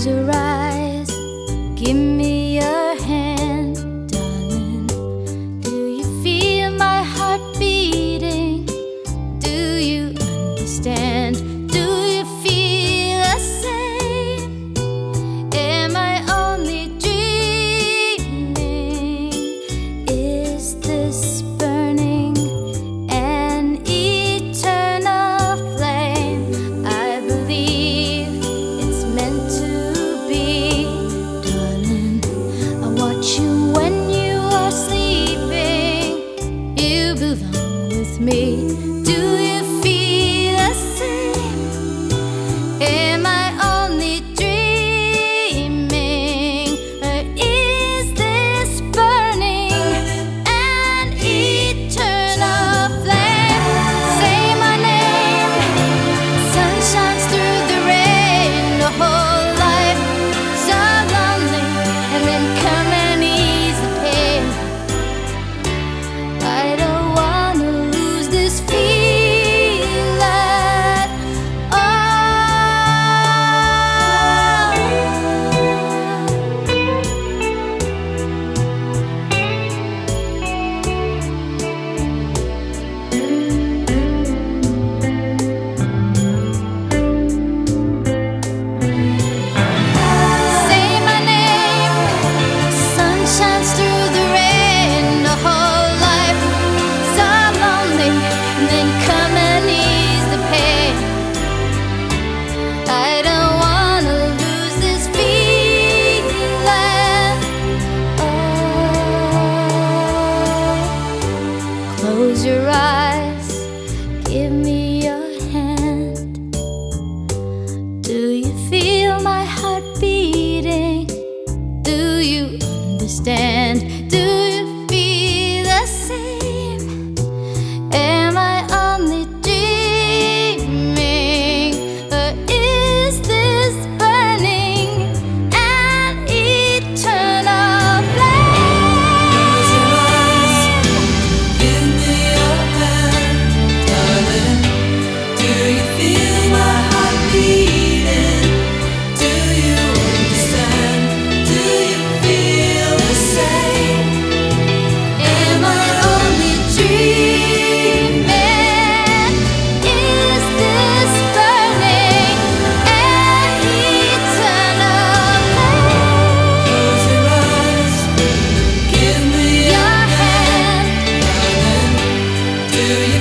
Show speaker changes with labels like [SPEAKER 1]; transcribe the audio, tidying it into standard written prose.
[SPEAKER 1] your eyes, give me your hand, darling. Do you feel my heart beating? Do you understand? Do you feel the same? Am I only dreaming? Is this burning an eternal flame? I believe it's meant to be, darling. I watch you when you are sleeping. You belong with me. Do you feel the same? Am I only dreaming? Or is this burning an eternal flame? Say my name. Sun shines through the rain. The whole life so lonely, and then come and ease the pain. I don't wanna lose this feeling at Say my name. Sun shines through the rain. The whole life so lonely, and then come and ease the pain. I don't wanna lose this feeling. Oh, close your eyes, give me your hand. Do you feel my heart beating? Do you understand? Do you feel the same? Am I only dreaming? Or is this burning an eternal flame?
[SPEAKER 2] Give me your hand, darling. Do you feel my heart beating? Do you understand? Do you feel the same? Am I only dreaming?
[SPEAKER 1] Is this burning an eternal flame?
[SPEAKER 2] Close your eyes. Give me
[SPEAKER 1] Your hand,
[SPEAKER 2] darling. Do you